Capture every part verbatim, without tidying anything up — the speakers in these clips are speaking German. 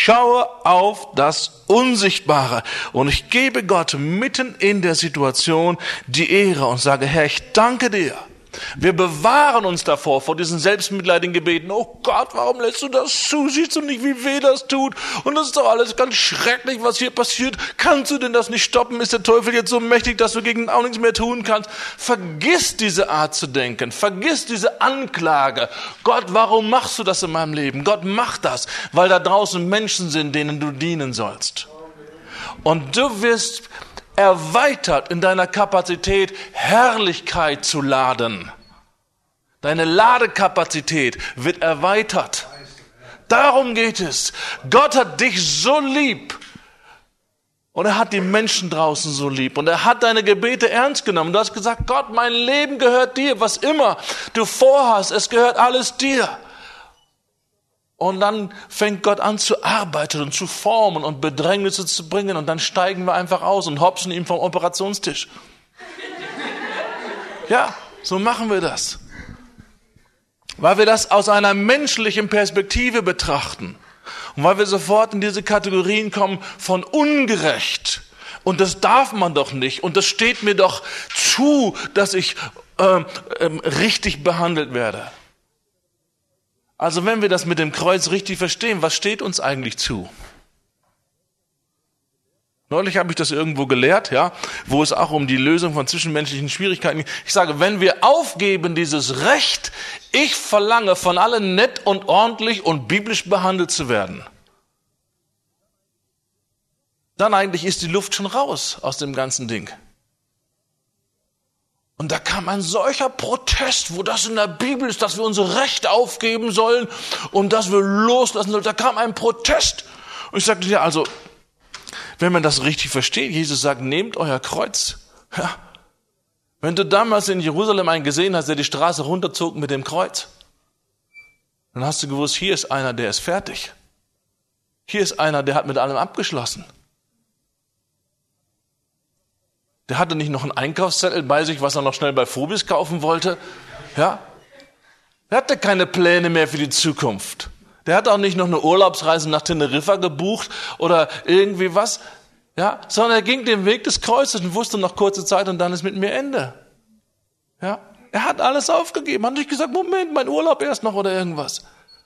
schaue auf das Unsichtbare und ich gebe Gott mitten in der Situation die Ehre und sage, Herr, ich danke dir. Wir bewahren uns davor, vor diesen selbstmitleidigen Gebeten. Oh Gott, warum lässt du das zu? Siehst du nicht, wie weh das tut? Und das ist doch alles ganz schrecklich, was hier passiert. Kannst du denn das nicht stoppen? Ist der Teufel jetzt so mächtig, dass du gegen ihn auch nichts mehr tun kannst? Vergiss diese Art zu denken. Vergiss diese Anklage. Gott, warum machst du das in meinem Leben? Gott macht das, weil da draußen Menschen sind, denen du dienen sollst. Und du wirst erweitert in deiner Kapazität, Herrlichkeit zu laden. Deine Ladekapazität wird erweitert. Darum geht es. Gott hat dich so lieb. Und er hat die Menschen draußen so lieb. Und er hat deine Gebete ernst genommen. Du hast gesagt, Gott, mein Leben gehört dir. Was immer du vorhast, es gehört alles dir. Und dann fängt Gott an zu arbeiten und zu formen und Bedrängnisse zu bringen. Und dann steigen wir einfach aus und hopsen ihm vom Operationstisch. Ja, so machen wir das. Weil wir das aus einer menschlichen Perspektive betrachten. Und weil wir sofort in diese Kategorien kommen von ungerecht. Und das darf man doch nicht. Und das steht mir doch zu, dass ich äh, äh, richtig behandelt werde. Also wenn wir das mit dem Kreuz richtig verstehen, was steht uns eigentlich zu? Neulich habe ich das irgendwo gelehrt, ja, wo es auch um die Lösung von zwischenmenschlichen Schwierigkeiten geht. Ich sage, wenn wir aufgeben dieses Recht, ich verlange von allen nett und ordentlich und biblisch behandelt zu werden, dann eigentlich ist die Luft schon raus aus dem ganzen Ding. Und da kam ein solcher Protest, wo das in der Bibel ist, dass wir unsere Rechte aufgeben sollen und dass wir loslassen sollen. Da kam ein Protest. Und ich sagte, ja, also, wenn man das richtig versteht, Jesus sagt, nehmt euer Kreuz. Ja. Wenn du damals in Jerusalem einen gesehen hast, der die Straße runterzog mit dem Kreuz, dann hast du gewusst, hier ist einer, der ist fertig. Hier ist einer, der hat mit allem abgeschlossen. Der hatte nicht noch einen Einkaufszettel bei sich, was er noch schnell bei Phobis kaufen wollte. Ja? Der hatte keine Pläne mehr für die Zukunft. Der hat auch nicht noch eine Urlaubsreise nach Teneriffa gebucht oder irgendwie was. Ja? Sondern er ging den Weg des Kreuzes und wusste noch kurze Zeit und dann ist mit mir Ende. Ja? Er hat alles aufgegeben. Hat nicht gesagt, Moment, mein Urlaub erst noch oder irgendwas.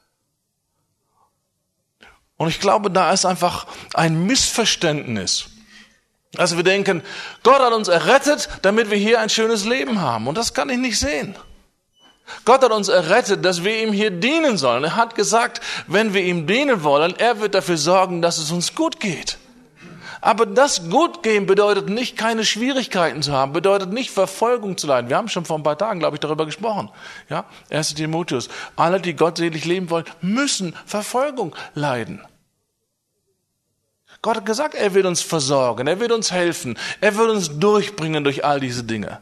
Und ich glaube, da ist einfach ein Missverständnis. Also wir denken, Gott hat uns errettet, damit wir hier ein schönes Leben haben. Und das kann ich nicht sehen. Gott hat uns errettet, dass wir ihm hier dienen sollen. Er hat gesagt, wenn wir ihm dienen wollen, er wird dafür sorgen, dass es uns gut geht. Aber das Gutgehen bedeutet nicht, keine Schwierigkeiten zu haben, bedeutet nicht, Verfolgung zu leiden. Wir haben schon vor ein paar Tagen, glaube ich, darüber gesprochen. Ja, erster Timotheus. Alle, die gottselig leben wollen, müssen Verfolgung leiden. Gott hat gesagt, er wird uns versorgen, er wird uns helfen, er wird uns durchbringen durch all diese Dinge.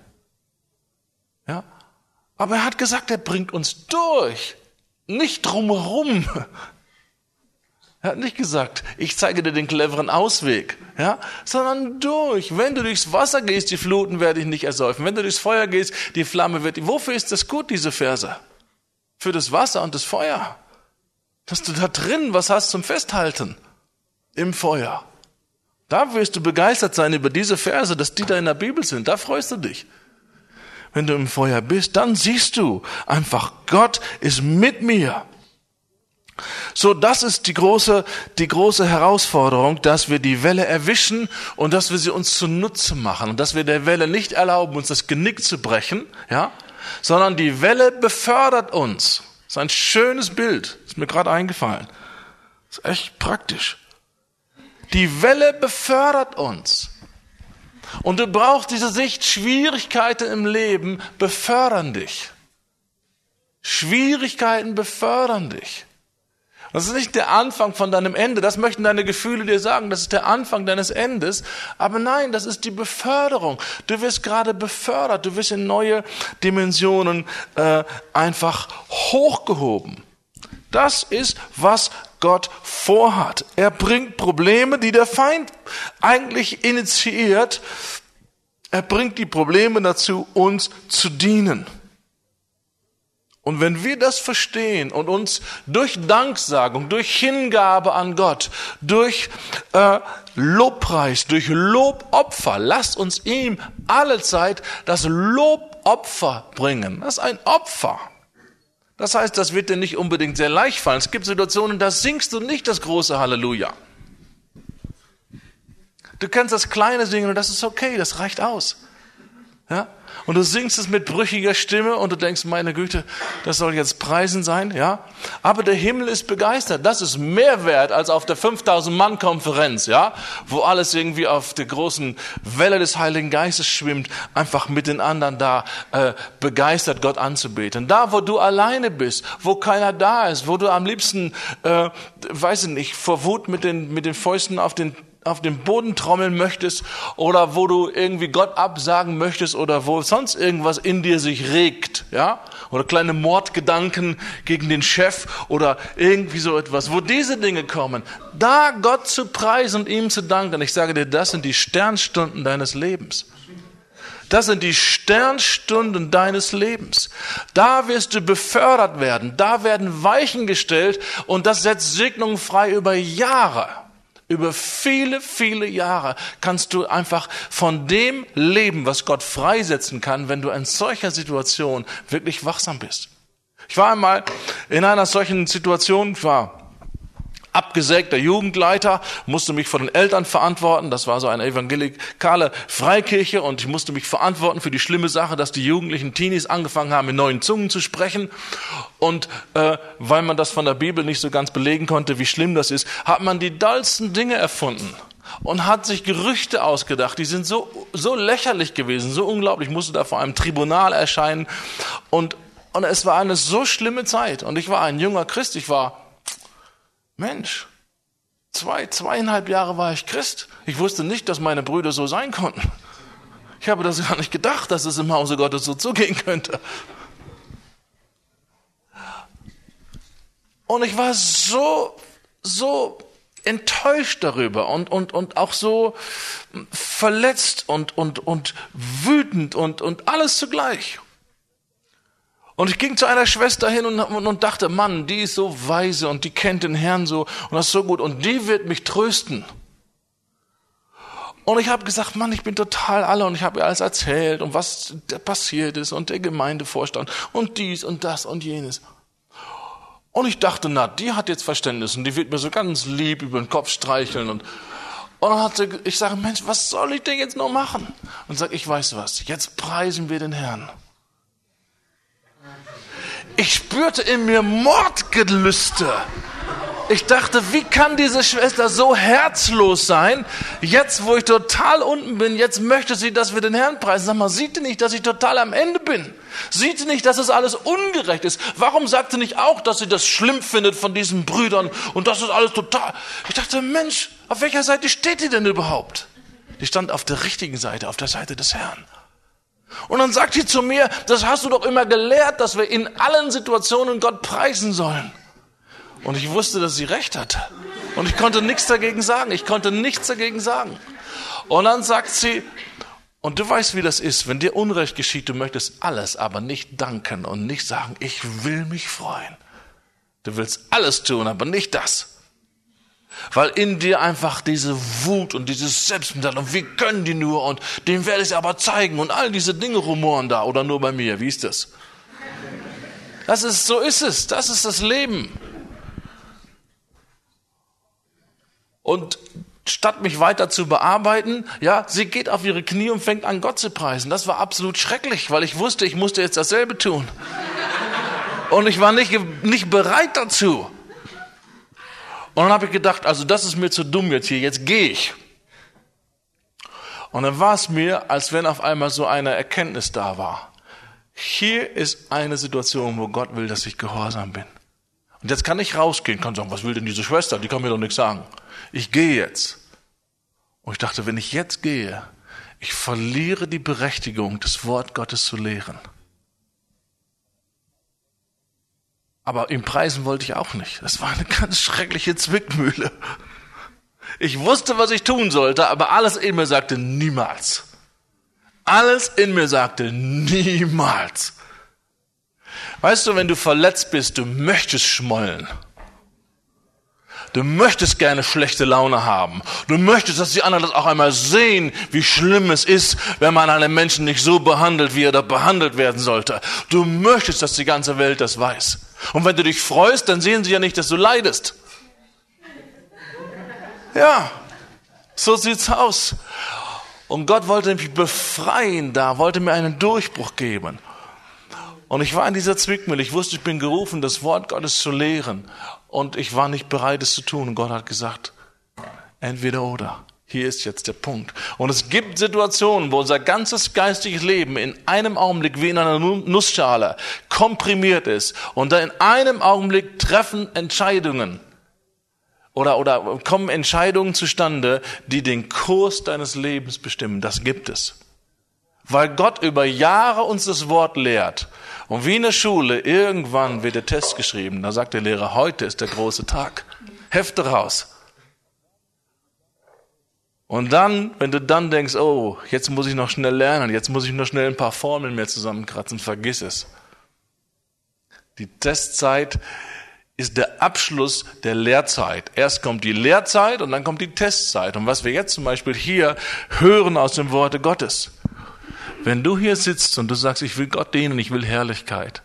Ja? Aber er hat gesagt, er bringt uns durch, nicht drumherum. Er hat nicht gesagt, ich zeige dir den cleveren Ausweg, ja? Sondern durch. Wenn du durchs Wasser gehst, die Fluten werde ich nicht ersäufen. Wenn du durchs Feuer gehst, die Flamme wird... Wofür ist das gut, diese Verse? Für das Wasser und das Feuer. Dass du da drin was hast zum Festhalten. Im Feuer. Da wirst du begeistert sein über diese Verse, dass die da in der Bibel sind. Da freust du dich. Wenn du im Feuer bist, dann siehst du einfach, Gott ist mit mir. So, das ist die große, die große Herausforderung, dass wir die Welle erwischen und dass wir sie uns zunutze machen und dass wir der Welle nicht erlauben, uns das Genick zu brechen, ja, sondern die Welle befördert uns. Das ist ein schönes Bild, ist mir gerade eingefallen. Das ist echt praktisch. Die Welle befördert uns. Und du brauchst diese Sicht, Schwierigkeiten im Leben befördern dich. Schwierigkeiten befördern dich. Das ist nicht der Anfang von deinem Ende, das möchten deine Gefühle dir sagen, das ist der Anfang deines Endes. Aber nein, das ist die Beförderung. Du wirst gerade befördert, du wirst in neue Dimensionen äh, einfach hochgehoben. Das ist, was Gott vorhat. Er bringt Probleme, die der Feind eigentlich initiiert. Er bringt die Probleme dazu, uns zu dienen. Und wenn wir das verstehen und uns durch Danksagung, durch Hingabe an Gott, durch äh, Lobpreis, durch Lobopfer, lasst uns ihm allezeit das Lobopfer bringen. Das ist ein Opfer. Das heißt, das wird dir nicht unbedingt sehr leicht fallen. Es gibt Situationen, da singst du nicht das große Halleluja. Du kannst das Kleine singen und das ist okay, das reicht aus. Ja? Und du singst es mit brüchiger Stimme und du denkst, meine Güte, das soll jetzt Preisen sein, ja? Aber der Himmel ist begeistert. Das ist mehr wert als auf der fünftausend-Mann-Konferenz, ja? Wo alles irgendwie auf der großen Welle des Heiligen Geistes schwimmt, einfach mit den anderen da äh, begeistert Gott anzubeten. Da, wo du alleine bist, wo keiner da ist, wo du am liebsten, äh, weiß ich nicht, vor Wut mit den, mit den Fäusten auf den auf den Boden trommeln möchtest oder wo du irgendwie Gott absagen möchtest oder wo sonst irgendwas in dir sich regt, ja? Oder kleine Mordgedanken gegen den Chef oder irgendwie so etwas, wo diese Dinge kommen, da Gott zu preisen und ihm zu danken. Ich sage dir, das sind die Sternstunden deines Lebens. Das sind die Sternstunden deines Lebens. Da wirst du befördert werden, da werden Weichen gestellt und das setzt Segnungen frei über Jahre. Über viele, viele Jahre kannst du einfach von dem leben, was Gott freisetzen kann, wenn du in solcher Situation wirklich wachsam bist. Ich war einmal in einer solchen Situation, ich war abgesägter Jugendleiter, musste mich vor den Eltern verantworten. Das war so eine evangelikale Freikirche und ich musste mich verantworten für die schlimme Sache, dass die jugendlichen Teenies angefangen haben, in neuen Zungen zu sprechen. Und äh, weil man das von der Bibel nicht so ganz belegen konnte, wie schlimm das ist, hat man die dollsten Dinge erfunden und hat sich Gerüchte ausgedacht. Die sind so so lächerlich gewesen, so unglaublich. Ich musste da vor einem Tribunal erscheinen und und es war eine so schlimme Zeit. Und ich war ein junger Christ, ich war Mensch, zwei, zweieinhalb Jahre war ich Christ. Ich wusste nicht, dass meine Brüder so sein konnten. Ich habe das gar nicht gedacht, dass es im Hause Gottes so zugehen könnte. Und ich war so, so enttäuscht darüber und, und, und auch so verletzt und, und, und wütend und, und alles zugleich. Und ich ging zu einer Schwester hin und, und, und dachte, Mann, die ist so weise und die kennt den Herrn so und das ist so gut und die wird mich trösten. Und ich habe gesagt, Mann, ich bin total alle und ich habe ihr alles erzählt und was passiert ist und der Gemeindevorstand und dies und das und jenes. Und ich dachte, na, die hat jetzt Verständnis und die wird mir so ganz lieb über den Kopf streicheln und Und dann hat sie, ich sage, Mensch, was soll ich denn jetzt noch machen? Und sage, ich weiß was, jetzt preisen wir den Herrn. Ich spürte in mir Mordgelüste. Ich dachte, wie kann diese Schwester so herzlos sein? Jetzt, wo ich total unten bin, jetzt möchte sie, dass wir den Herrn preisen. Sag mal, sieht sie nicht, dass ich total am Ende bin? Sieht sie nicht, dass es alles ungerecht ist? Warum sagt sie nicht auch, dass sie das schlimm findet von diesen Brüdern und das ist alles total... Ich dachte, Mensch, auf welcher Seite steht die denn überhaupt? Die stand auf der richtigen Seite, auf der Seite des Herrn. Und dann sagt sie zu mir, das hast du doch immer gelehrt, dass wir in allen Situationen Gott preisen sollen. Und ich wusste, dass sie recht hatte. Und ich konnte nichts dagegen sagen. Ich konnte nichts dagegen sagen. Und dann sagt sie, und du weißt, wie das ist, wenn dir Unrecht geschieht, du möchtest alles, aber nicht danken und nicht sagen, ich will mich freuen. Du willst alles tun, aber nicht das. Weil in dir einfach diese Wut und dieses Selbstmitleid und wie können die nur und dem werde ich es aber zeigen und all diese Dinge rumoren da oder nur bei mir. Wie ist das? Das ist, so ist es. Das ist das Leben. Und statt mich weiter zu bearbeiten, ja, sie geht auf ihre Knie und fängt an, Gott zu preisen. Das war absolut schrecklich, weil ich wusste, ich musste jetzt dasselbe tun. Und ich war nicht, nicht bereit dazu. Und dann habe ich gedacht, also das ist mir zu dumm jetzt hier, jetzt gehe ich. Und dann war es mir, als wenn auf einmal so eine Erkenntnis da war. Hier ist eine Situation, wo Gott will, dass ich gehorsam bin. Und jetzt kann ich rausgehen, kann sagen, was will denn diese Schwester, die kann mir doch nichts sagen. Ich gehe jetzt. Und ich dachte, wenn ich jetzt gehe, ich verliere die Berechtigung, das Wort Gottes zu lehren. Aber ihm preisen wollte ich auch nicht. Das war eine ganz schreckliche Zwickmühle. Ich wusste, was ich tun sollte, aber alles in mir sagte, niemals. Alles in mir sagte, niemals. Weißt du, wenn du verletzt bist, du möchtest schmollen. Du möchtest gerne schlechte Laune haben. Du möchtest, dass die anderen das auch einmal sehen, wie schlimm es ist, wenn man einen Menschen nicht so behandelt, wie er da behandelt werden sollte. Du möchtest, dass die ganze Welt das weiß. Und wenn du dich freust, dann sehen sie ja nicht, dass du leidest. Ja, so sieht's aus. Und Gott wollte mich befreien da, wollte mir einen Durchbruch geben. Und ich war in dieser Zwickmühle. Ich wusste, ich bin gerufen, das Wort Gottes zu lehren. Und ich war nicht bereit, es zu tun. Und Gott hat gesagt, entweder oder. Hier ist jetzt der Punkt. Und es gibt Situationen, wo unser ganzes geistiges Leben in einem Augenblick wie in einer Nussschale komprimiert ist. Und da in einem Augenblick treffen Entscheidungen oder, oder kommen Entscheidungen zustande, die den Kurs deines Lebens bestimmen. Das gibt es. Weil Gott über Jahre uns das Wort lehrt. Und wie in der Schule, irgendwann wird der Test geschrieben. Da sagt der Lehrer, heute ist der große Tag. Hefte raus. Und dann, wenn du dann denkst, oh, jetzt muss ich noch schnell lernen, jetzt muss ich noch schnell ein paar Formeln mehr zusammenkratzen, vergiss es. Die Testzeit ist der Abschluss der Lehrzeit. Erst kommt die Lehrzeit und dann kommt die Testzeit. Und was wir jetzt zum Beispiel hier hören aus dem Worte Gottes. Wenn du hier sitzt und du sagst, ich will Gott dienen, ich will Herrlichkeit,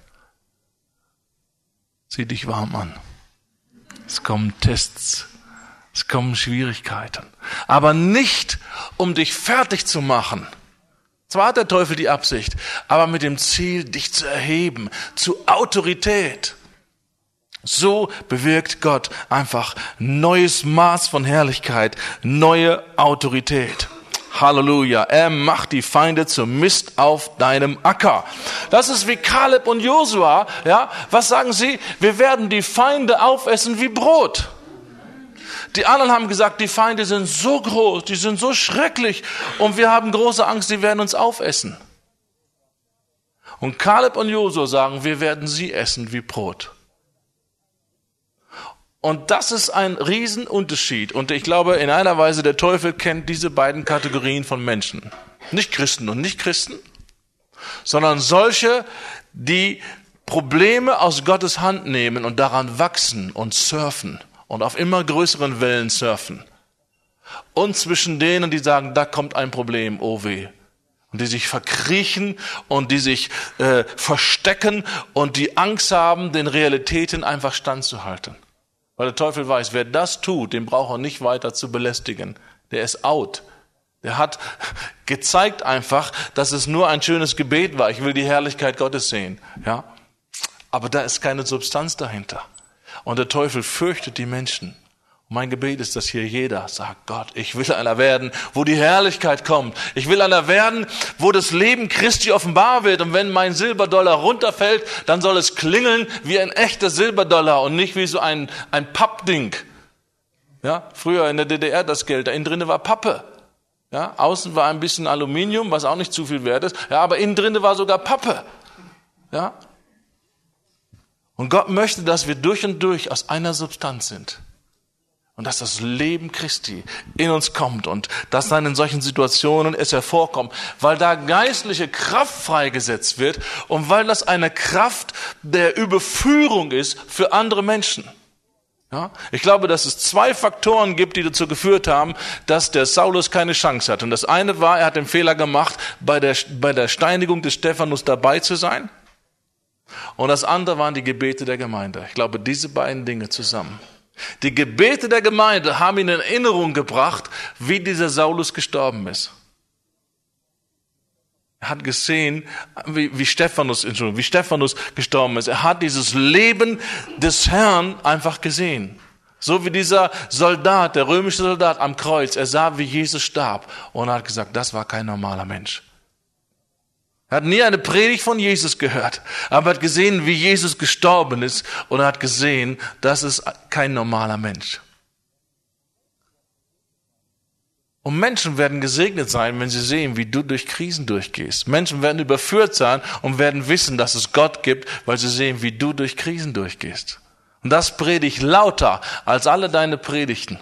zieh dich warm an. Es kommen Tests, es kommen Schwierigkeiten, aber nicht, um dich fertig zu machen. Zwar hat der Teufel die Absicht, aber mit dem Ziel, dich zu erheben, zu Autorität. So bewirkt Gott einfach neues Maß von Herrlichkeit, neue Autorität. Halleluja. Er macht die Feinde zum Mist auf deinem Acker. Das ist wie Kaleb und Josua. Ja, was sagen sie? Wir werden die Feinde aufessen wie Brot. Die anderen haben gesagt, die Feinde sind so groß, die sind so schrecklich und wir haben große Angst, die werden uns aufessen. Und Kaleb und Josua sagen, wir werden sie essen wie Brot. Und das ist ein Riesenunterschied. Und ich glaube, in einer Weise, der Teufel kennt diese beiden Kategorien von Menschen. Nicht Christen und Nicht-Christen, sondern solche, die Probleme aus Gottes Hand nehmen und daran wachsen und surfen und auf immer größeren Wellen surfen. Und zwischen denen, die sagen, da kommt ein Problem, oh weh. Und die sich verkriechen und die sich äh, verstecken und die Angst haben, den Realitäten einfach standzuhalten. Weil der Teufel weiß, wer das tut, den braucht er nicht weiter zu belästigen. Der ist out. Der hat gezeigt einfach, dass es nur ein schönes Gebet war. Ich will die Herrlichkeit Gottes sehen. Ja, aber da ist keine Substanz dahinter. Und der Teufel fürchtet die Menschen. Und mein Gebet ist, dass hier jeder sagt, Gott, ich will einer werden, wo die Herrlichkeit kommt. Ich will einer werden, wo das Leben Christi offenbar wird. Und wenn mein Silberdollar runterfällt, dann soll es klingeln wie ein echter Silberdollar und nicht wie so ein, ein Pappding. Ja, früher in der D D R das Geld, da innen drin war Pappe. Ja, außen war ein bisschen Aluminium, was auch nicht zu viel wert ist. Ja, aber innen drin war sogar Pappe. Ja. Und Gott möchte, dass wir durch und durch aus einer Substanz sind. Und dass das Leben Christi in uns kommt und dass dann in solchen Situationen es hervorkommt, weil da geistliche Kraft freigesetzt wird und weil das eine Kraft der Überführung ist für andere Menschen. Ja? Ich glaube, dass es zwei Faktoren gibt, die dazu geführt haben, dass der Saulus keine Chance hat. Und das eine war, er hat den Fehler gemacht, bei der, bei der Steinigung des Stephanus dabei zu sein. Und das andere waren die Gebete der Gemeinde. Ich glaube, diese beiden Dinge zusammen. Die Gebete der Gemeinde haben ihn in Erinnerung gebracht, wie dieser Saulus gestorben ist. Er hat gesehen, wie, wie Stephanus, Entschuldigung, wie Stephanus gestorben ist. Er hat dieses Leben des Herrn einfach gesehen. So wie dieser Soldat, der römische Soldat am Kreuz. Er sah, wie Jesus starb und hat gesagt, das war kein normaler Mensch. Er hat nie eine Predigt von Jesus gehört, aber hat gesehen, wie Jesus gestorben ist und er hat gesehen, das ist kein normaler Mensch. Und Menschen werden gesegnet sein, wenn sie sehen, wie du durch Krisen durchgehst. Menschen werden überführt sein und werden wissen, dass es Gott gibt, weil sie sehen, wie du durch Krisen durchgehst. Und das predige ich lauter als alle deine Predigten.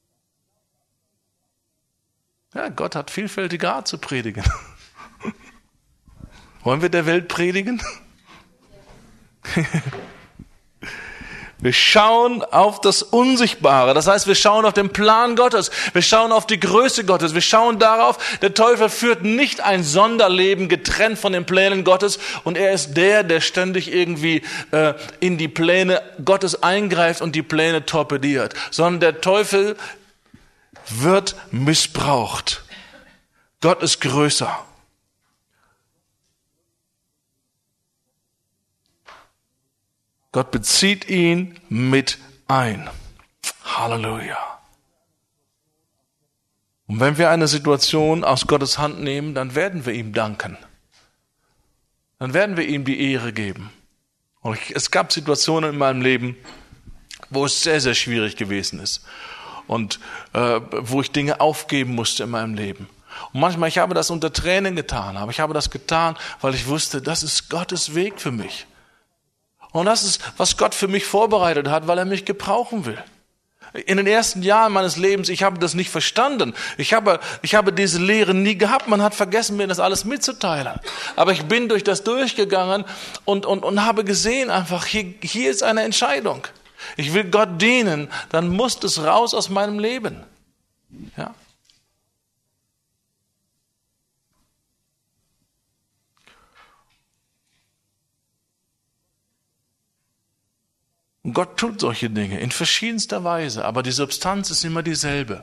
Ja, Gott hat vielfältige Art zu predigen. Wollen wir der Welt predigen? Wir schauen auf das Unsichtbare. Das heißt, wir schauen auf den Plan Gottes. Wir schauen auf die Größe Gottes. Wir schauen darauf, der Teufel führt nicht ein Sonderleben getrennt von den Plänen Gottes. Und er ist der, der ständig irgendwie äh, in die Pläne Gottes eingreift und die Pläne torpediert. Sondern der Teufel wird missbraucht. Gott ist größer. Gott bezieht ihn mit ein. Halleluja. Und wenn wir eine Situation aus Gottes Hand nehmen, dann werden wir ihm danken. Dann werden wir ihm die Ehre geben. Und es gab Situationen in meinem Leben, wo es sehr, sehr schwierig gewesen ist. Und äh, wo ich Dinge aufgeben musste in meinem Leben. Und manchmal, ich habe das unter Tränen getan, aber ich habe das getan, weil ich wusste, das ist Gottes Weg für mich. Und das ist, was Gott für mich vorbereitet hat, weil er mich gebrauchen will. In den ersten Jahren meines Lebens, ich habe das nicht verstanden. Ich habe, ich habe diese Lehre nie gehabt. Man hat vergessen, mir das alles mitzuteilen. Aber ich bin durch das durchgegangen und, und, und habe gesehen einfach, hier, hier ist eine Entscheidung. Ich will Gott dienen, dann muss es raus aus meinem Leben. Ja. Und Gott tut solche Dinge in verschiedenster Weise, aber die Substanz ist immer dieselbe.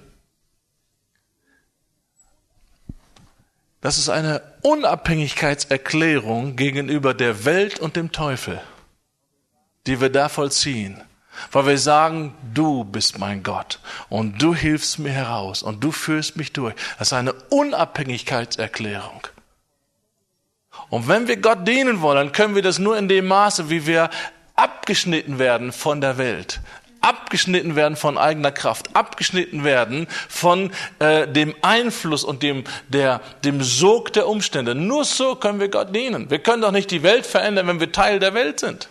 Das ist eine Unabhängigkeitserklärung gegenüber der Welt und dem Teufel, die wir da vollziehen. Weil wir sagen, du bist mein Gott und du hilfst mir heraus und du führst mich durch. Das ist eine Unabhängigkeitserklärung. Und wenn wir Gott dienen wollen, können wir das nur in dem Maße, wie wir abgeschnitten werden von der Welt, abgeschnitten werden von eigener Kraft, abgeschnitten werden von äh, dem Einfluss und dem, der, dem Sog der Umstände. Nur so können wir Gott dienen. Wir können doch nicht die Welt verändern, wenn wir Teil der Welt sind.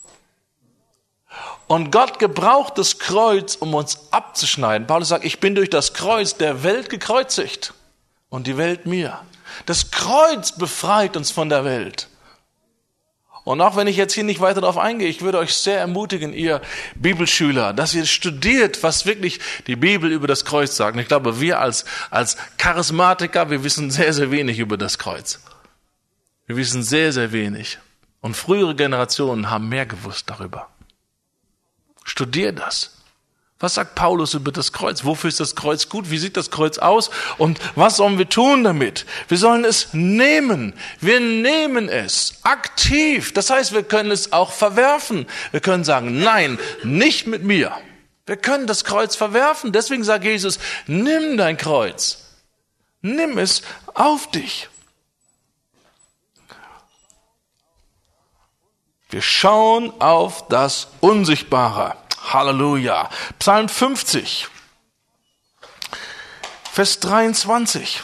Und Gott gebraucht das Kreuz, um uns abzuschneiden. Paulus sagt, ich bin durch das Kreuz der Welt gekreuzigt und die Welt mir. Das Kreuz befreit uns von der Welt. Und auch wenn ich jetzt hier nicht weiter darauf eingehe, ich würde euch sehr ermutigen, ihr Bibelschüler, dass ihr studiert, was wirklich die Bibel über das Kreuz sagt. Und ich glaube, wir als, als Charismatiker, wir wissen sehr, sehr wenig über das Kreuz. Wir wissen sehr, sehr wenig. Und frühere Generationen haben mehr gewusst darüber. Studier das. Was sagt Paulus über das Kreuz? Wofür ist das Kreuz gut? Wie sieht das Kreuz aus? Und was sollen wir tun damit? Wir sollen es nehmen. Wir nehmen es aktiv. Das heißt, wir können es auch verwerfen. Wir können sagen, nein, nicht mit mir. Wir können das Kreuz verwerfen. Deswegen sagt Jesus, nimm dein Kreuz. Nimm es auf dich. Wir schauen auf das Unsichtbare. Halleluja. Psalm fünfzig, Vers dreiundzwanzig.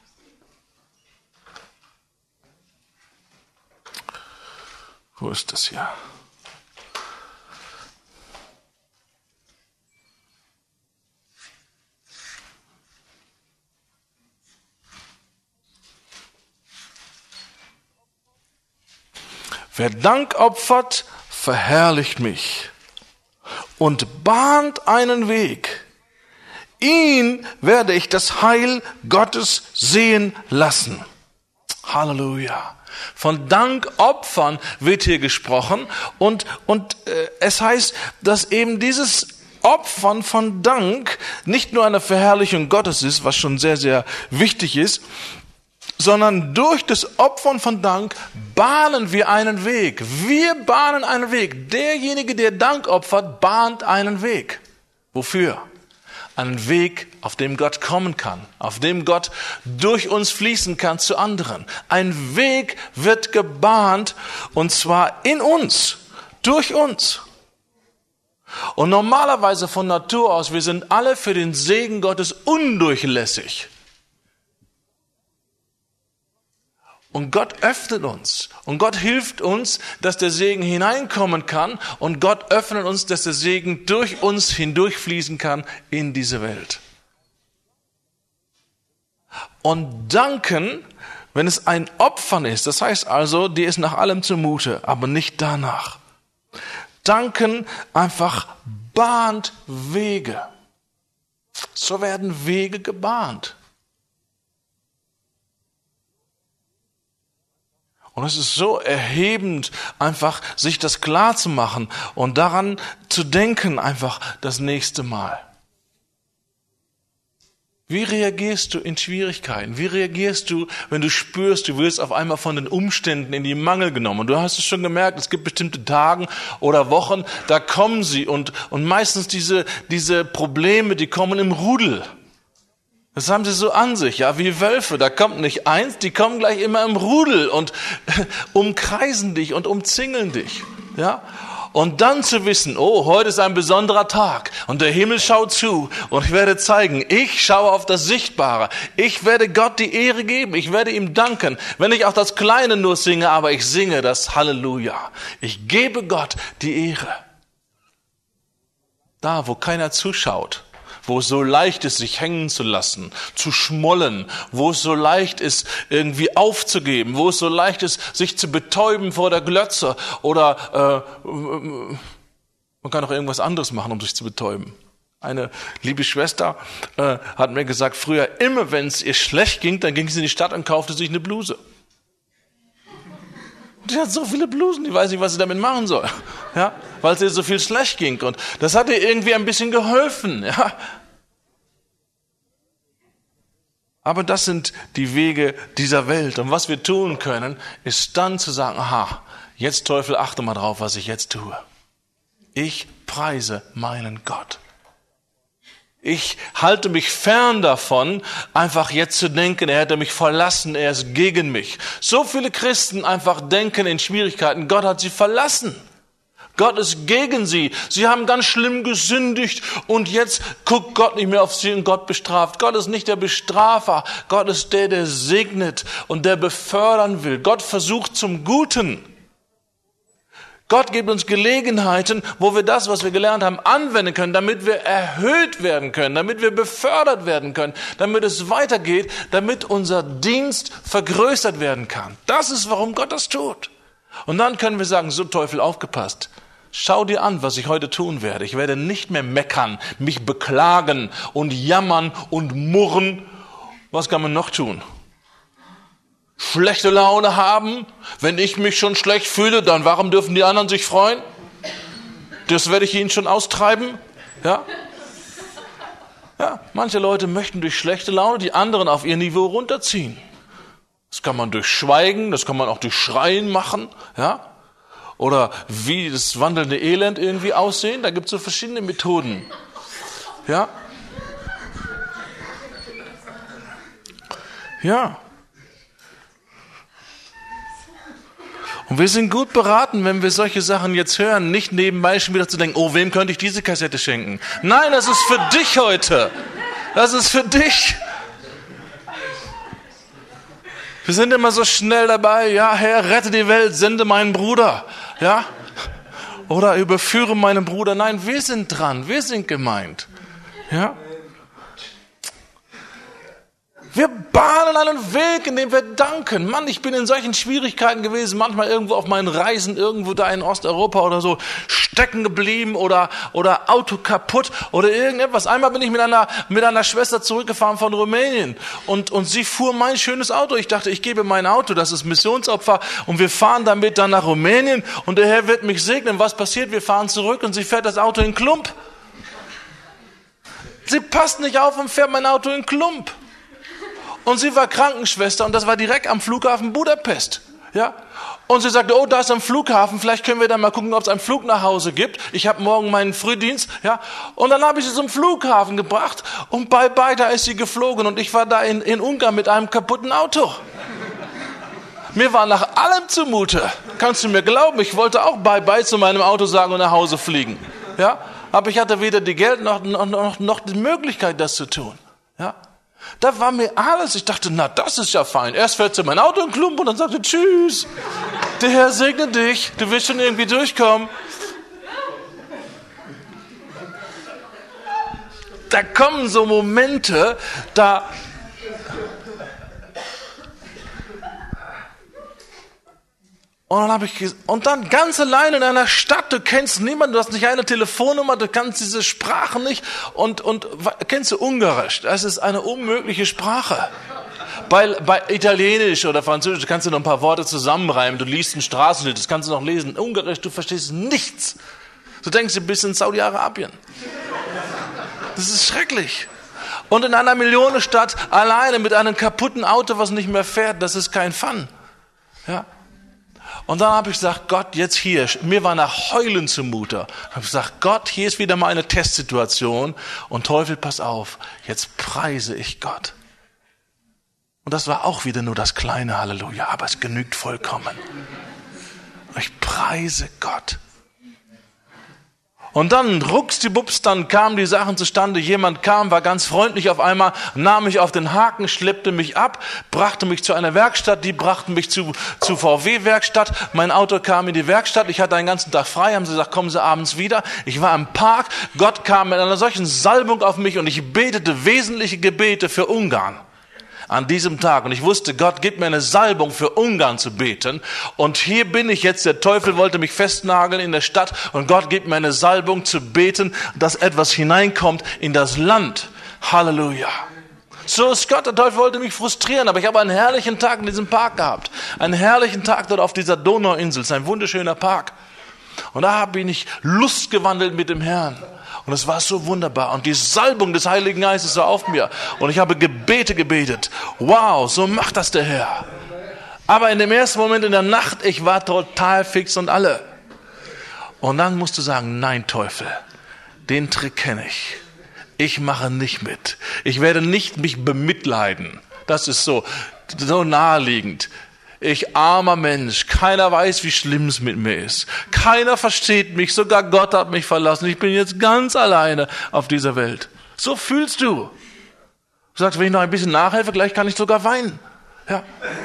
Wo ist das hier? Wer Dank opfert, verherrlicht mich und bahnt einen Weg. Ihn werde ich das Heil Gottes sehen lassen. Halleluja. Von Dankopfern wird hier gesprochen und, und äh, es heißt, dass eben dieses Opfern von Dank nicht nur eine Verherrlichung Gottes ist, was schon sehr, sehr wichtig ist, sondern durch das Opfern von Dank bahnen wir einen Weg. Wir bahnen einen Weg. Derjenige, der Dank opfert, bahnt einen Weg. Wofür? Einen Weg, auf dem Gott kommen kann, auf dem Gott durch uns fließen kann zu anderen. Ein Weg wird gebahnt und zwar in uns, durch uns. Und normalerweise von Natur aus, wir sind alle für den Segen Gottes undurchlässig. Und Gott öffnet uns und Gott hilft uns, dass der Segen hineinkommen kann und Gott öffnet uns, dass der Segen durch uns hindurchfließen kann in diese Welt. Und danken, wenn es ein Opfern ist, das heißt also, dir ist nach allem zumute, aber nicht danach. Danken einfach bahnt Wege. So werden Wege gebahnt. Und es ist so erhebend, einfach sich das klar zu machen und daran zu denken, einfach das nächste Mal. Wie reagierst du in Schwierigkeiten? Wie reagierst du, wenn du spürst, du wirst auf einmal von den Umständen in die Mangel genommen? Und du hast es schon gemerkt, es gibt bestimmte Tage oder Wochen, da kommen sie und, und meistens diese, diese Probleme, die kommen im Rudel. Das haben sie so an sich, ja, wie Wölfe. Da kommt nicht eins, die kommen gleich immer im Rudel und umkreisen dich und umzingeln dich, ja. Und dann zu wissen, oh, heute ist ein besonderer Tag und der Himmel schaut zu und ich werde zeigen, ich schaue auf das Sichtbare. Ich werde Gott die Ehre geben, ich werde ihm danken. Wenn ich auch das Kleine nur singe, aber ich singe das Halleluja. Ich gebe Gott die Ehre. Da, wo keiner zuschaut, wo es so leicht ist, sich hängen zu lassen, zu schmollen, wo es so leicht ist, irgendwie aufzugeben, wo es so leicht ist, sich zu betäuben vor der Glotze oder äh, man kann auch irgendwas anderes machen, um sich zu betäuben. Eine liebe Schwester äh, hat mir gesagt, früher immer, wenn es ihr schlecht ging, dann ging sie in die Stadt und kaufte sich eine Bluse. Die hat so viele Blusen, die weiß nicht, was sie damit machen soll, ja, weil es ihr so viel schlecht ging. Und das hat ihr irgendwie ein bisschen geholfen, ja. Aber das sind die Wege dieser Welt. Und was wir tun können, ist dann zu sagen, aha, jetzt Teufel, achte mal drauf, was ich jetzt tue. Ich preise meinen Gott. Ich halte mich fern davon, einfach jetzt zu denken, er hätte mich verlassen, er ist gegen mich. So viele Christen einfach denken in Schwierigkeiten, Gott hat sie verlassen. Gott ist gegen sie. Sie haben ganz schlimm gesündigt und jetzt guckt Gott nicht mehr auf sie und Gott bestraft. Gott ist nicht der Bestrafer. Gott ist der, der segnet und der befördern will. Gott versucht zum Guten. Gott gibt uns Gelegenheiten, wo wir das, was wir gelernt haben, anwenden können, damit wir erhöht werden können, damit wir befördert werden können, damit es weitergeht, damit unser Dienst vergrößert werden kann. Das ist, warum Gott das tut. Und dann können wir sagen, so Teufel, aufgepasst. Schau dir an, was ich heute tun werde. Ich werde nicht mehr meckern, mich beklagen und jammern und murren. Was kann man noch tun? Schlechte Laune haben? Wenn ich mich schon schlecht fühle, dann warum dürfen die anderen sich freuen? Das werde ich ihnen schon austreiben. Ja? Ja, manche Leute möchten durch schlechte Laune die anderen auf ihr Niveau runterziehen. Das kann man durch Schweigen, das kann man auch durch Schreien machen, ja? Oder wie das wandelnde Elend irgendwie aussehen, da gibt es so verschiedene Methoden, ja? Ja. Und wir sind gut beraten, wenn wir solche Sachen jetzt hören, nicht nebenbei schon wieder zu denken, oh, wem könnte ich diese Kassette schenken? Nein, das ist für dich heute. Das ist für dich. Wir sind immer so schnell dabei, ja, Herr, rette die Welt, sende meinen Bruder, ja, oder überführe meinen Bruder. Nein, wir sind dran, wir sind gemeint, ja. Wir bahnen einen Weg, in dem wir danken. Mann, ich bin in solchen Schwierigkeiten gewesen, manchmal irgendwo auf meinen Reisen, irgendwo da in Osteuropa oder so, stecken geblieben oder, oder Auto kaputt oder irgendetwas. Einmal bin ich mit einer, mit einer Schwester zurückgefahren von Rumänien und, und sie fuhr mein schönes Auto. Ich dachte, ich gebe mein Auto, das ist Missionsopfer und wir fahren damit dann nach Rumänien und der Herr wird mich segnen. Was passiert? Wir fahren zurück und sie fährt das Auto in Klump. Sie passt nicht auf und fährt mein Auto in Klump. Und sie war Krankenschwester und das war direkt am Flughafen Budapest. Ja? Und sie sagte, oh, da ist ein Flughafen, vielleicht können wir da mal gucken, ob es einen Flug nach Hause gibt. Ich habe morgen meinen Frühdienst. Ja? Und dann habe ich sie zum Flughafen gebracht und bye bye, da ist sie geflogen und ich war da in, in Ungarn mit einem kaputten Auto. Mir war nach allem zumute. Kannst du mir glauben, ich wollte auch bye bye zu meinem Auto sagen und nach Hause fliegen. Ja? Aber ich hatte weder die Geld noch, noch, noch die Möglichkeit, das zu tun. Ja? Da war mir alles. Ich dachte, na, das ist ja fein. Erst fährt sie mein Auto in Klump und dann sagte, tschüss. Der Herr segne dich. Du wirst schon irgendwie durchkommen. Da kommen so Momente, da Und dann habe ich, und dann ganz allein in einer Stadt, du kennst niemanden, du hast nicht eine Telefonnummer, du kannst diese Sprache nicht und, und, kennst du Ungarisch? Das ist eine unmögliche Sprache. Bei, bei Italienisch oder Französisch kannst du noch ein paar Worte zusammenreimen, du liest ein Straßenschild, das kannst du noch lesen. Ungarisch, du verstehst nichts. Du denkst, du bist in Saudi-Arabien. Das ist schrecklich. Und in einer Millionenstadt alleine mit einem kaputten Auto, was nicht mehr fährt, das ist kein Fun. Ja. Und dann habe ich gesagt, Gott, jetzt hier, mir war nach Heulen zumute. Ich habe gesagt, Gott, hier ist wieder mal eine Testsituation und Teufel, pass auf, jetzt preise ich Gott. Und das war auch wieder nur das kleine Halleluja, aber es genügt vollkommen. Ich preise Gott. Und dann rucksdibups, dann kamen die Sachen zustande. Jemand kam, war ganz freundlich auf einmal, nahm mich auf den Haken, schleppte mich ab, brachte mich zu einer Werkstatt. Die brachten mich zu, zu V W-Werkstatt. Mein Auto kam in die Werkstatt. Ich hatte einen ganzen Tag frei. Haben sie gesagt, kommen Sie abends wieder. Ich war im Park. Gott kam mit einer solchen Salbung auf mich und ich betete wesentliche Gebete für Ungarn. An diesem Tag. Und ich wusste, Gott gibt mir eine Salbung für Ungarn zu beten. Und hier bin ich jetzt, der Teufel wollte mich festnageln in der Stadt. Und Gott gibt mir eine Salbung zu beten, dass etwas hineinkommt in das Land. Halleluja. So ist Gott, der Teufel wollte mich frustrieren. Aber ich habe einen herrlichen Tag in diesem Park gehabt. Einen herrlichen Tag dort auf dieser Donauinsel. Es ist ein wunderschöner Park. Und da bin ich lustgewandelt mit dem Herrn. Und es war so wunderbar. Und die Salbung des Heiligen Geistes war auf mir. Und ich habe Gebete gebetet. Wow, so macht das der Herr. Aber in dem ersten Moment in der Nacht, ich war total fix und alle. Und dann musst du sagen, nein, Teufel, den Trick kenne ich. Ich mache nicht mit. Ich werde nicht mich bemitleiden. Das ist so, so naheliegend. Ich armer Mensch, keiner weiß, wie schlimm es mit mir ist. Keiner versteht mich, sogar Gott hat mich verlassen. Ich bin jetzt ganz alleine auf dieser Welt. So fühlst du. Du sagst, wenn ich noch ein bisschen nachhelfe, gleich kann ich sogar weinen. Ja.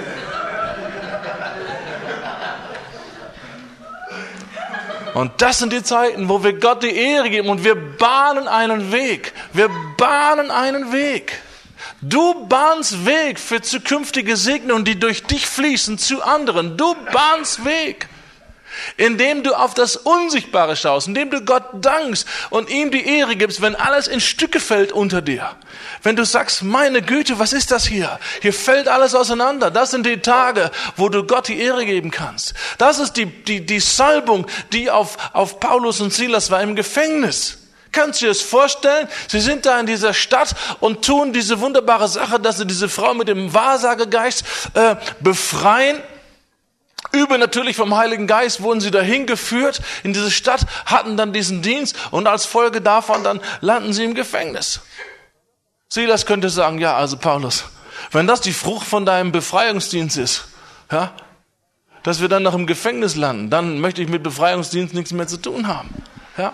Und das sind die Zeiten, wo wir Gott die Ehre geben und wir bahnen einen Weg. Wir bahnen einen Weg. Du bahnst Weg für zukünftige Segnungen, die durch dich fließen zu anderen. Du bahnst Weg, indem du auf das Unsichtbare schaust, indem du Gott dankst und ihm die Ehre gibst, wenn alles in Stücke fällt unter dir. Wenn du sagst, meine Güte, was ist das hier? Hier fällt alles auseinander. Das sind die Tage, wo du Gott die Ehre geben kannst. Das ist die, die, die Salbung, die auf, auf Paulus und Silas war im Gefängnis. Kannst du dir das vorstellen? Sie sind da in dieser Stadt und tun diese wunderbare Sache, dass sie diese Frau mit dem Wahrsagegeist äh, befreien. Übernatürlich vom Heiligen Geist wurden sie dahin geführt in diese Stadt, hatten dann diesen Dienst und als Folge davon dann landen sie im Gefängnis. Silas könnte sagen, ja, also Paulus, wenn das die Frucht von deinem Befreiungsdienst ist, ja, dass wir dann noch im Gefängnis landen, dann möchte ich mit Befreiungsdienst nichts mehr zu tun haben. Ja.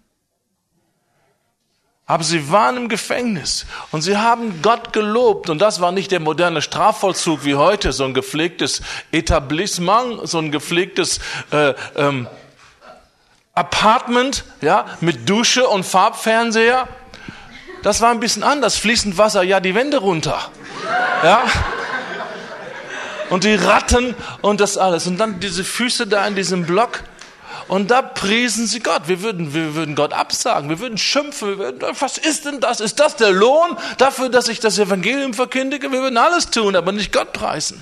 Aber sie waren im Gefängnis und sie haben Gott gelobt. Und das war nicht der moderne Strafvollzug wie heute, so ein gepflegtes Etablissement, so ein gepflegtes äh, ähm, Apartment, ja, mit Dusche und Farbfernseher. Das war ein bisschen anders. Fließend Wasser, ja, die Wände runter. Ja. Und die Ratten und das alles. Und dann diese Füße da in diesem Block. Und da priesen sie Gott. Wir würden, wir würden Gott absagen. Wir würden schimpfen. Wir würden, was ist denn das? Ist das der Lohn dafür, dass ich das Evangelium verkündige? Wir würden alles tun, aber nicht Gott preisen.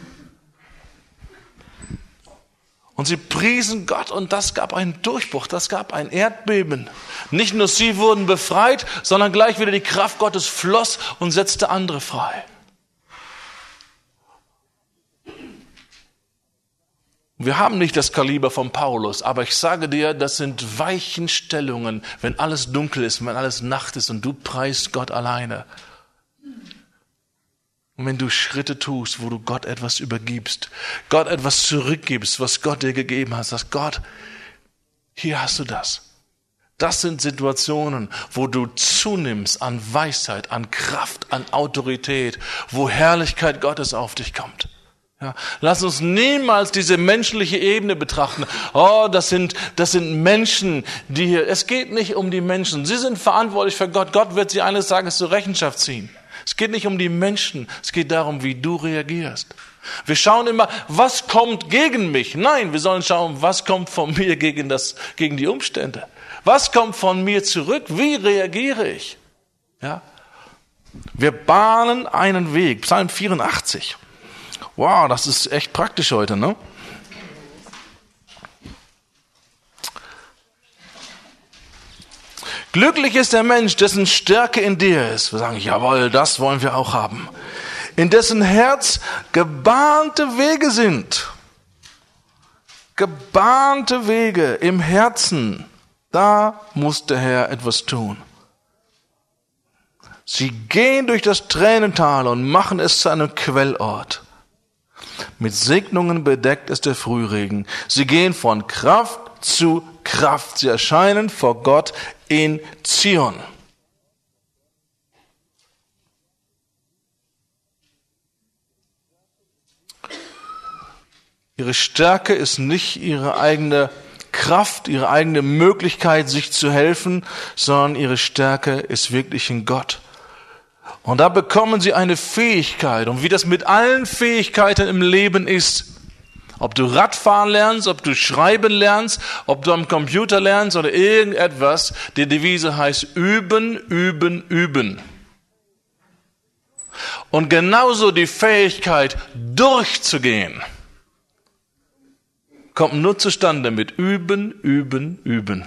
Und sie priesen Gott und das gab einen Durchbruch. Das gab ein Erdbeben. Nicht nur sie wurden befreit, sondern gleich wieder die Kraft Gottes floss und setzte andere frei. Wir haben nicht das Kaliber von Paulus, aber ich sage dir, das sind Weichenstellungen, wenn alles dunkel ist, wenn alles Nacht ist und du preist Gott alleine. Und wenn du Schritte tust, wo du Gott etwas übergibst, Gott etwas zurückgibst, was Gott dir gegeben hat, sagst Gott, hier hast du das. Das sind Situationen, wo du zunimmst an Weisheit, an Kraft, an Autorität, wo Herrlichkeit Gottes auf dich kommt. Ja, lass uns niemals diese menschliche Ebene betrachten. Oh, das sind, das sind Menschen, die hier, es geht nicht um die Menschen. Sie sind verantwortlich für Gott. Gott wird sie eines Tages zur Rechenschaft ziehen. Es geht nicht um die Menschen, es geht darum, wie du reagierst. Wir schauen immer, was kommt gegen mich? Nein, wir sollen schauen, was kommt von mir gegen das, gegen die Umstände? Was kommt von mir zurück? Wie reagiere ich? Ja? Wir bahnen einen Weg. Psalm vierundachtzig. Wow, das ist echt praktisch heute, ne? Glücklich ist der Mensch, dessen Stärke in dir ist. Wir sagen, jawohl, das wollen wir auch haben. In dessen Herz gebahnte Wege sind. Gebahnte Wege im Herzen. Da muss der Herr etwas tun. Sie gehen durch das Tränental und machen es zu einem Quellort. Mit Segnungen bedeckt ist der Frühregen. Sie gehen von Kraft zu Kraft. Sie erscheinen vor Gott in Zion. Ihre Stärke ist nicht ihre eigene Kraft, ihre eigene Möglichkeit, sich zu helfen, sondern ihre Stärke ist wirklich in Gott. Und da bekommen sie eine Fähigkeit. Und wie das mit allen Fähigkeiten im Leben ist, ob du Radfahren lernst, ob du schreiben lernst, ob du am Computer lernst oder irgendetwas, die Devise heißt üben, üben, üben. Und genauso die Fähigkeit, durchzugehen, kommt nur zustande mit üben, üben, üben.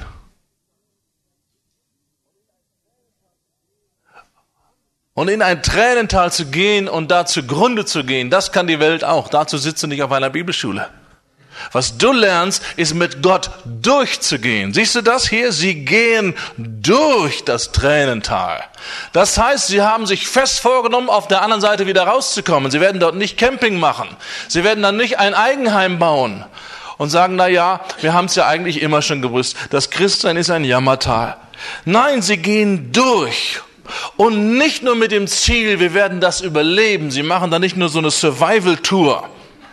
Und in ein Tränental zu gehen und da zugrunde zu gehen, das kann die Welt auch. Dazu sitzt du nicht auf einer Bibelschule. Was du lernst, ist mit Gott durchzugehen. Siehst du das hier? Sie gehen durch das Tränental. Das heißt, sie haben sich fest vorgenommen, auf der anderen Seite wieder rauszukommen. Sie werden dort nicht Camping machen. Sie werden dann nicht ein Eigenheim bauen und sagen, na ja, wir haben es ja eigentlich immer schon gewusst. Das Christsein ist ein Jammertal. Nein, sie gehen durch. Und nicht nur mit dem Ziel, wir werden das überleben. Sie machen da nicht nur so eine Survival-Tour,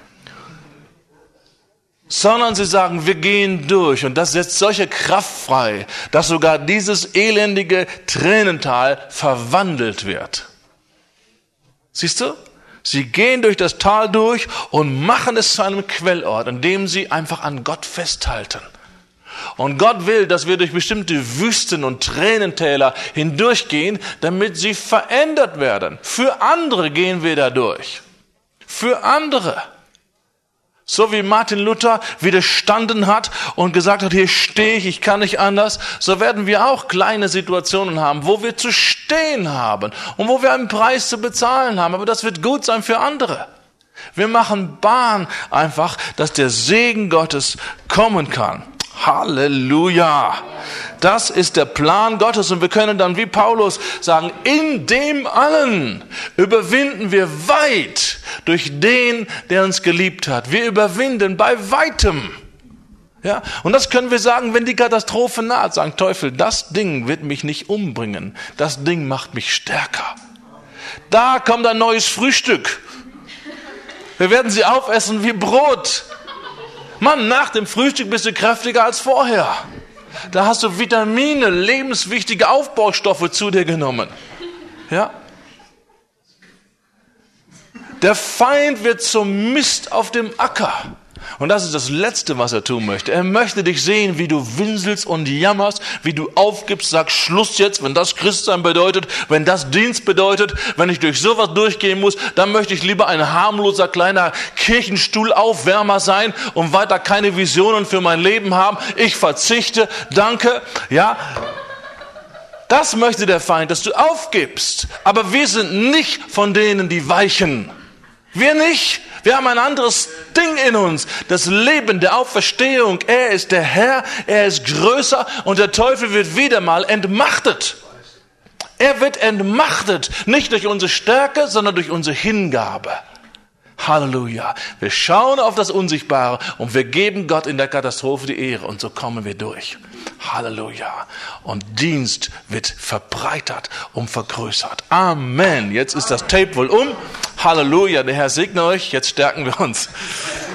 sondern sie sagen, wir gehen durch. Und das setzt solche Kraft frei, dass sogar dieses elendige Tränental verwandelt wird. Siehst du? Sie gehen durch das Tal durch und machen es zu einem Quellort, indem sie einfach an Gott festhalten. Und Gott will, dass wir durch bestimmte Wüsten und Tränentäler hindurchgehen, damit sie verändert werden. Für andere gehen wir da durch. Für andere. So wie Martin Luther widerstanden hat und gesagt hat, hier stehe ich, ich kann nicht anders, so werden wir auch kleine Situationen haben, wo wir zu stehen haben und wo wir einen Preis zu bezahlen haben. Aber das wird gut sein für andere. Wir machen Bahn einfach, dass der Segen Gottes kommen kann. Halleluja! Das ist der Plan Gottes und wir können dann wie Paulus sagen, in dem allen überwinden wir weit durch den, der uns geliebt hat. Wir überwinden bei weitem. Ja, und das können wir sagen, wenn die Katastrophe naht, sagen, Teufel, das Ding wird mich nicht umbringen. Das Ding macht mich stärker. Da kommt ein neues Frühstück. Wir werden sie aufessen wie Brot. Mann, nach dem Frühstück bist du kräftiger als vorher. Da hast du Vitamine, lebenswichtige Aufbaustoffe zu dir genommen. Ja? Der Feind wird zum Mist auf dem Acker. Und das ist das Letzte, was er tun möchte. Er möchte dich sehen, wie du winselst und jammerst, wie du aufgibst, sagst Schluss jetzt, wenn das Christsein bedeutet, wenn das Dienst bedeutet, wenn ich durch sowas durchgehen muss, dann möchte ich lieber ein harmloser kleiner Kirchenstuhlaufwärmer sein und weiter keine Visionen für mein Leben haben. Ich verzichte, danke, ja. Das möchte der Feind, dass du aufgibst. Aber wir sind nicht von denen, die weichen. Wir nicht. Wir haben ein anderes Ding in uns. Das Leben der Auferstehung. Er ist der Herr, er ist größer und der Teufel wird wieder mal entmachtet. Er wird entmachtet. Nicht durch unsere Stärke, sondern durch unsere Hingabe. Halleluja. Wir schauen auf das Unsichtbare und wir geben Gott in der Katastrophe die Ehre und so kommen wir durch. Halleluja. Und Dienst wird verbreitert und vergrößert. Amen. Jetzt ist das Tape wohl um. Halleluja. Der Herr segne euch. Jetzt stärken wir uns.